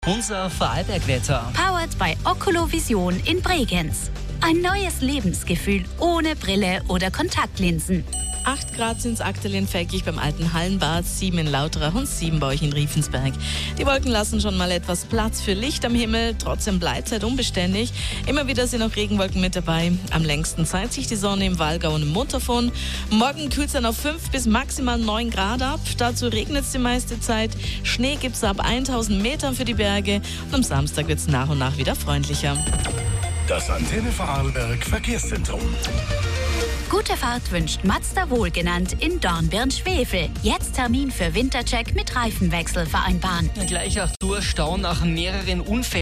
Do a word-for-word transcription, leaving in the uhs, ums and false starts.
Unser Vorarlbergwetter. Powered by Oculovision in Bregenz. Ein neues Lebensgefühl ohne Brille oder Kontaktlinsen. acht Grad sind es aktuell in Feckich beim alten Hallenbad, sieben in Lauterach und sieben bei euch in Riefensberg. Die Wolken lassen schon mal etwas Platz für Licht am Himmel, trotzdem bleibt es halt unbeständig. Immer wieder sind auch Regenwolken mit dabei. Am längsten zeigt sich die Sonne im Walgau und im Montafon. Morgen kühlt es dann auf fünf bis maximal neun Grad ab. Dazu regnet es die meiste Zeit. Schnee gibt es ab tausend Metern für die Berge. Und am Samstag wird es nach und nach wieder freundlicher. Das Antenne Vorarlberg Verkehrszentrum. Gute Fahrt wünscht Mazda Wohlgenannt in Dornbirn-Schwefel. Jetzt Termin für Wintercheck mit Reifenwechsel vereinbaren. Gleich auch Tour Stau nach mehreren Unfällen.